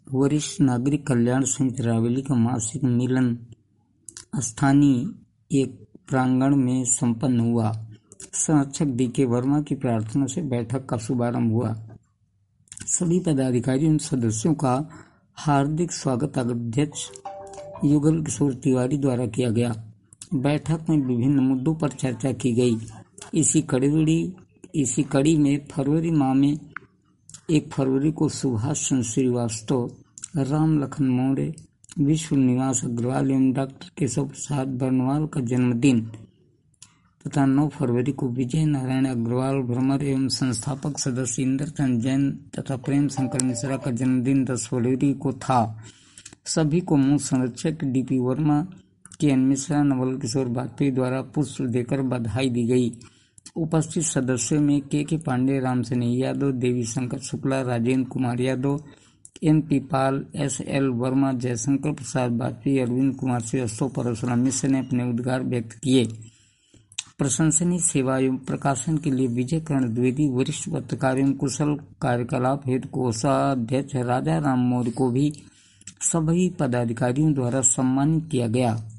वरिष्ठ नागरिक कल्याण समिति रायबरेली का मासिक मिलन स्थानीय एक प्रांगण में संपन्न हुआ। संरक्षक डी.के. वर्मा की प्रार्थना से बैठक का शुभारंभ हुआ। सभी पदाधिकारियों और सदस्यों का हार्दिक स्वागत अध्यक्ष युगल किशोर तिवारी द्वारा किया गया। बैठक में विभिन्न मुद्दों पर चर्चा की गई। इसी कड़ी में फरवरी माह में 1 फरवरी को सुभाष चंद्र श्रीवास्तव, राम लखन मौर्य, विश्व निवास अग्रवाल एवं डॉक्टर केशव प्रसाद बर्नवाल का जन्मदिन तथा 9 फरवरी को विजय नारायण अग्रवाल भ्रमर एवं संस्थापक सदस्य इंद्रचंद जैन तथा प्रेम शंकर मिश्रा का जन्मदिन 10 फरवरी को था। सभी को मूल संरक्षक डी.पी. वर्मा, के.एन. मिश्रा, नवल किशोर वाजपेयी द्वारा पुष्प देकर बधाई दी गई। उपस्थित सदस्यों में के पांडे, राम सनेही यादव, देवी शंकर शुक्ला, राजेंद्र कुमार यादव, N.P. पाल, S.L. वर्मा, जयशंकर प्रसाद वाजपेयी, अरविंद कुमार श्रीवास्तव, परशुराम मिश्र ने अपने उद्गार व्यक्त किए। प्रशंसनीय सेवा एवं प्रकाशन के लिए विजय कर्ण द्विवेदी, वरिष्ठ पत्रकार एवं कुशल कार्यकलाप हेतु कोषाध्यक्ष राजा राम मौर्य को भी सभी पदाधिकारियों द्वारा सम्मानित किया गया।